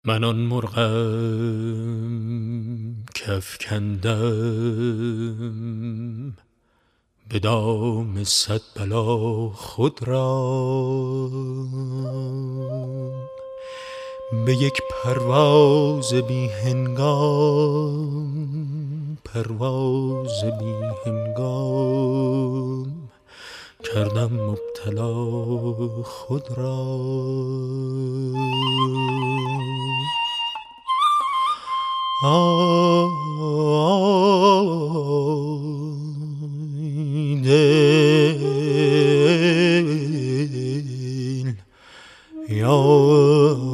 من آن مرغم کافکندم به دام صد بلا خود را، به یک پرواز بی هنگام، پرواز بی هنگام کردم مبتلا خود را. آی دل یار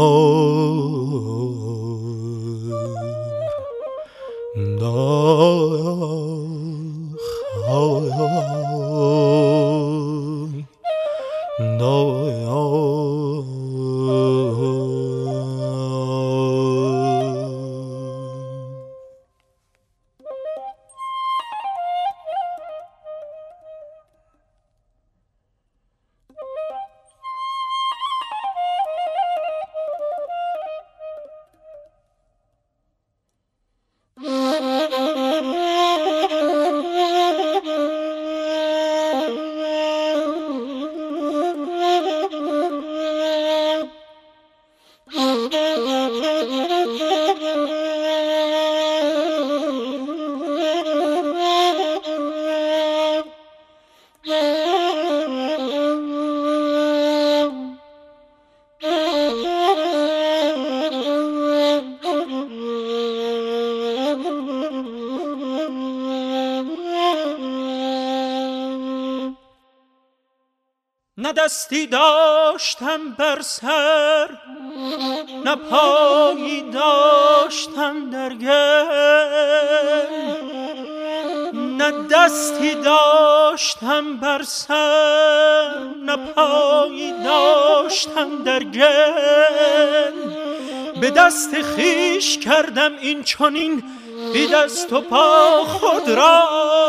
نه دستی داشتم بر سر، نه پایی داشتم در گل. نه دستی داشتم بر سر، نه پایی داشتم در گل. به دست خویش کردم این چنین بی دست و پا خود را.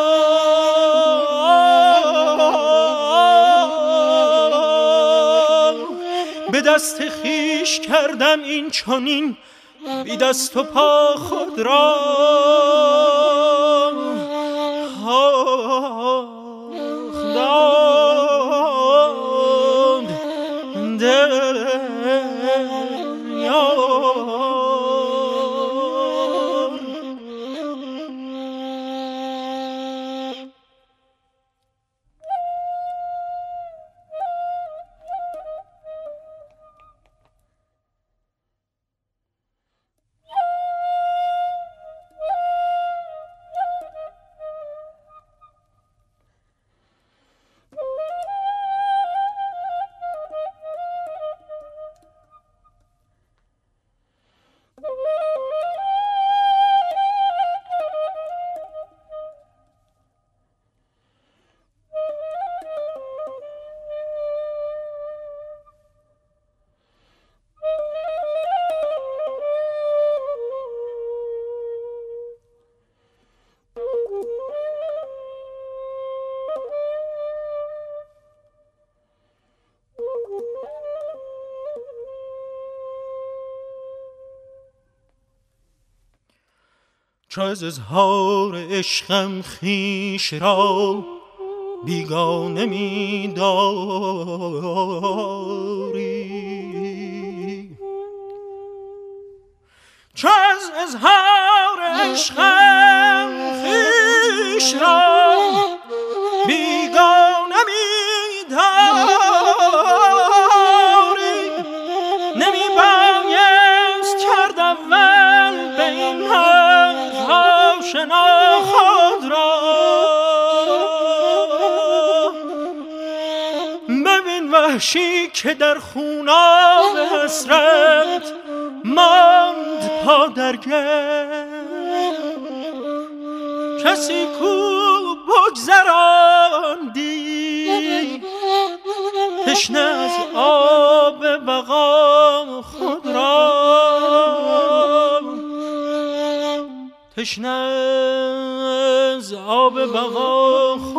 به دست خویش کردم این چنین بی دست و پا خود را. چو از اظهار عشقم خویش را بیگانه می داری، چو از اظهار عشقم خویش را بیگانه می داری، نمی بایست کرد اول به این آشنا خود را. ببین وحشی که در خوناب حسرت ماند پا در گل. کسی کو بگذراندی تشنه از آب بقا خود را، تشنه از آب بقا